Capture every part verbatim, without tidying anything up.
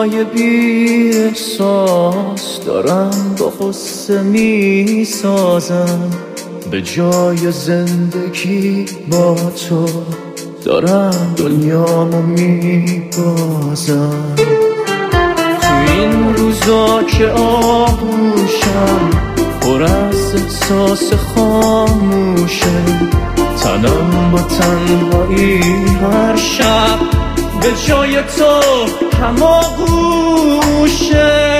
جای بی احساس دارم با غصه می سازم، به جای زندگی با تو دارم دنیامو می بازم. تو این روزا که آغوشم پر از احساس خاموشه، تنم با تنهایی هر شب به جای تو هماغوشه.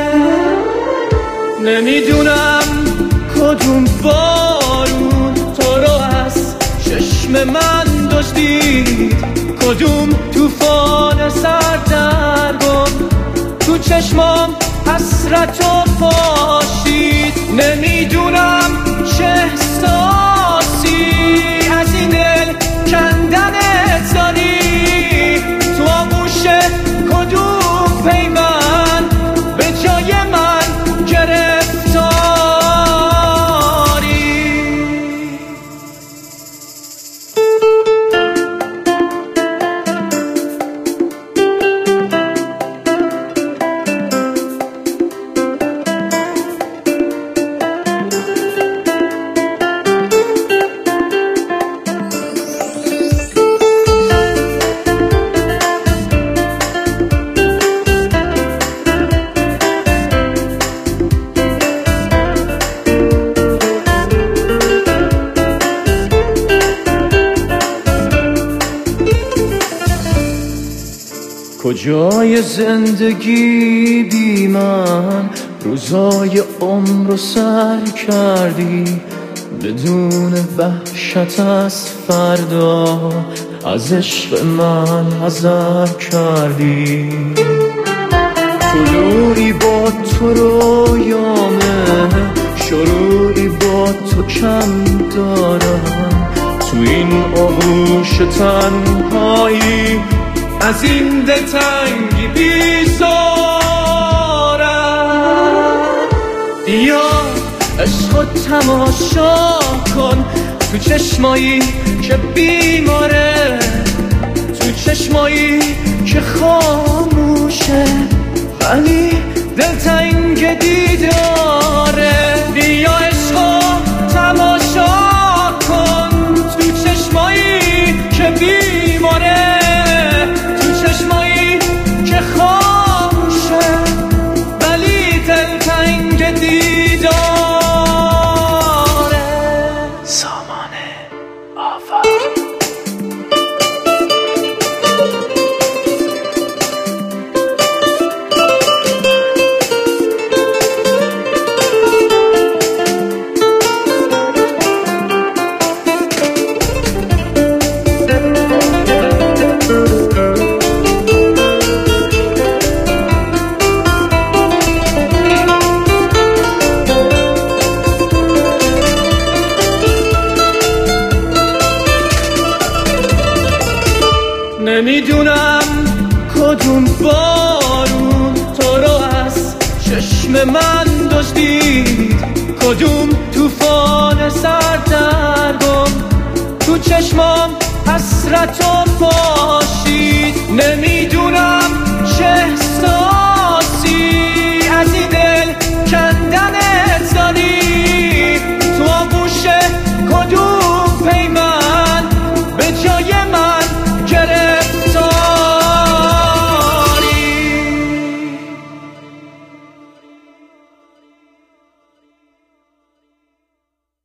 نمیدونم کدوم بارون تو رو از چشم من دزدید، کدوم توفان سردرگم تو چشمام حسرتو پاشید. نمیدونم چه احساسی از این دل کندنت داری، تو آغوش کدوم پیوند به جای من گرفتاری. کجای زندگی بی من روزای عمر رو سر کردی، بدون وحشت از فردا از عشق من حذر کردی. طلوعی با تو رویامه، شروعی با تو کم دارم، تو این آغوش تنهایی از این دلتنگی بیزارم. بیا عشقو تماشا کن تو چشمایی که بیماره، تو چشمایی که خاموشه ولی دلتنگ دیداره. بیا عشقو تماشا کن تو چشمایی که بیماره، که خاموشه ولی دلتنگ دیداره. سامانه آفر نمیدونم کدوم بارون تو رو از چشم من دزدید، کدوم توفان سردرگم تو چشمام حسرتو پاشید. نمیدونم